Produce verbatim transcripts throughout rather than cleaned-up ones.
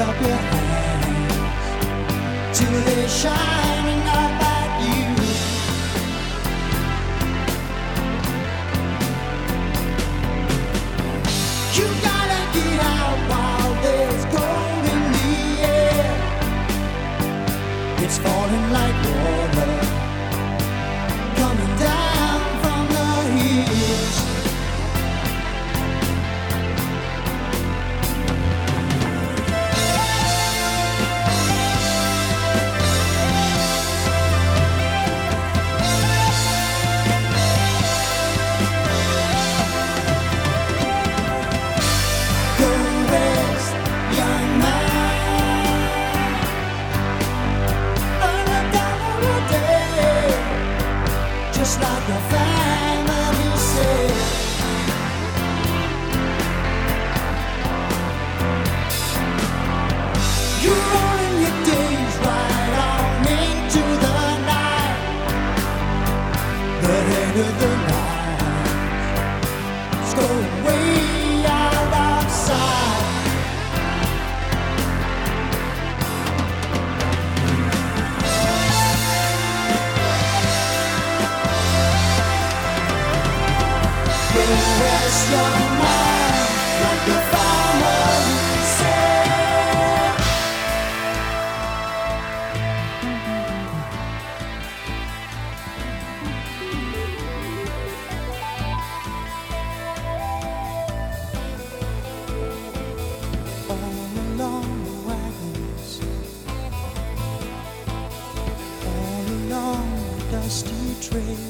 up your hands till they're shining up at you. You gotta get out while there's gold in the air. It's falling like water coming down from the hills. Just like your family said, you're rolling your days right on into the night. The head of the line is going way out outside. Rest your mind like the farmer said. All along the wagons, all along the dusty trail.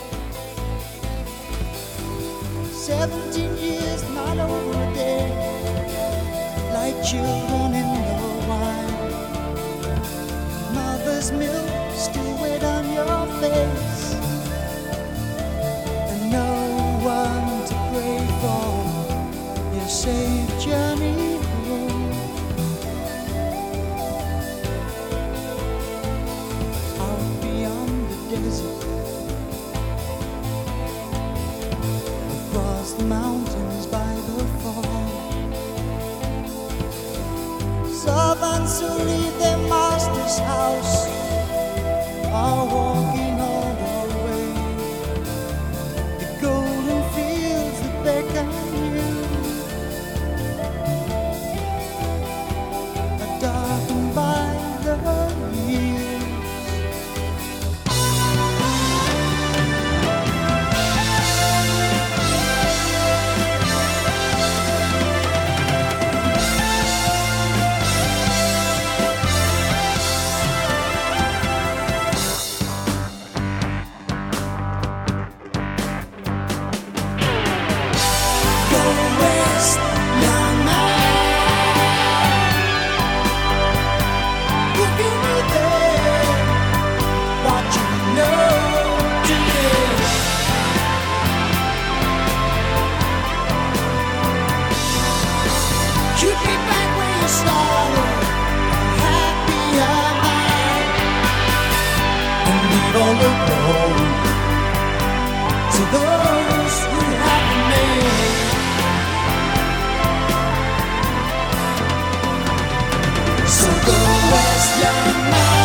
Seventeen years, not over a day, like children in the wine. Mother's milk still wet on your face, and no one to pray for your safe journey home. Out beyond the desert, across the mountains by the fall, servants who leave their master's house are walking all the way. The golden fields that beckon you are darkened by the years. All the glory to those who have remained. So go west, young man.